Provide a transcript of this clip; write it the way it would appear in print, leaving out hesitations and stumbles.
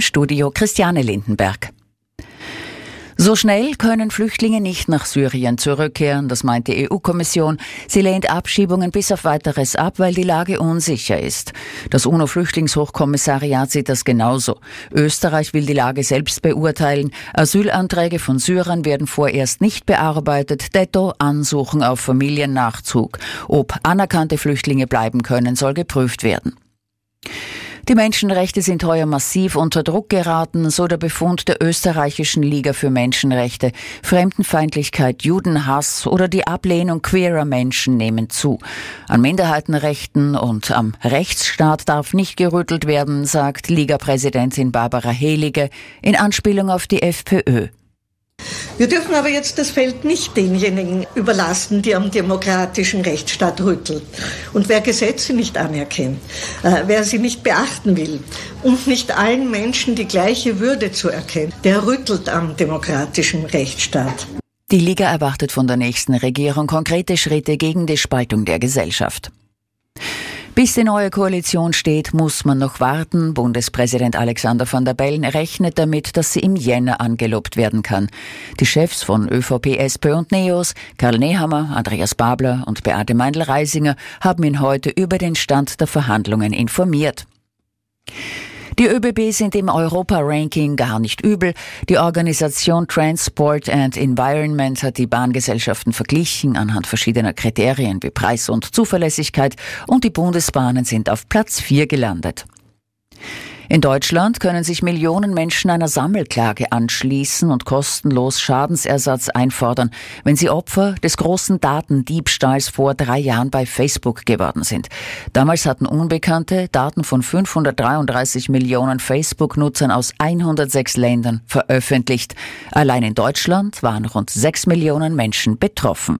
Studio Christiane Lindenberg. So schnell können Flüchtlinge nicht nach Syrien zurückkehren, das meint die EU-Kommission. Sie lehnt Abschiebungen bis auf Weiteres ab, weil die Lage unsicher ist. Das UNO-Flüchtlingshochkommissariat sieht das genauso. Österreich will die Lage selbst beurteilen. Asylanträge von Syrern werden vorerst nicht bearbeitet, detto Ansuchen auf Familiennachzug. Ob anerkannte Flüchtlinge bleiben können, soll geprüft werden. Die Menschenrechte sind heuer massiv unter Druck geraten, so der Befund der österreichischen Liga für Menschenrechte. Fremdenfeindlichkeit, Judenhass oder die Ablehnung queerer Menschen nehmen zu. An Minderheitenrechten und am Rechtsstaat darf nicht gerüttelt werden, sagt Liga-Präsidentin Barbara Helige in Anspielung auf die FPÖ. Wir dürfen aber jetzt das Feld nicht denjenigen überlassen, die am demokratischen Rechtsstaat rütteln. Und wer Gesetze nicht anerkennt, wer sie nicht beachten will und nicht allen Menschen die gleiche Würde zuerkennt, der rüttelt am demokratischen Rechtsstaat. Die Liga erwartet von der nächsten Regierung konkrete Schritte gegen die Spaltung der Gesellschaft. Bis die neue Koalition steht, muss man noch warten. Bundespräsident Alexander Van der Bellen rechnet damit, dass sie im Jänner angelobt werden kann. Die Chefs von ÖVP, SP und NEOS, Karl Nehammer, Andreas Babler und Beate Meindl-Reisinger, haben ihn heute über den Stand der Verhandlungen informiert. Die ÖBB sind im Europa-Ranking gar nicht übel. Die Organisation Transport and Environment hat die Bahngesellschaften verglichen anhand verschiedener Kriterien wie Preis und Zuverlässigkeit und die Bundesbahnen sind auf Platz 4 gelandet. In Deutschland können sich Millionen Menschen einer Sammelklage anschließen und kostenlos Schadensersatz einfordern, wenn sie Opfer des großen Datendiebstahls vor 3 Jahren bei Facebook geworden sind. Damals hatten Unbekannte Daten von 533 Millionen Facebook-Nutzern aus 106 Ländern veröffentlicht. Allein in Deutschland waren rund 6 Millionen Menschen betroffen.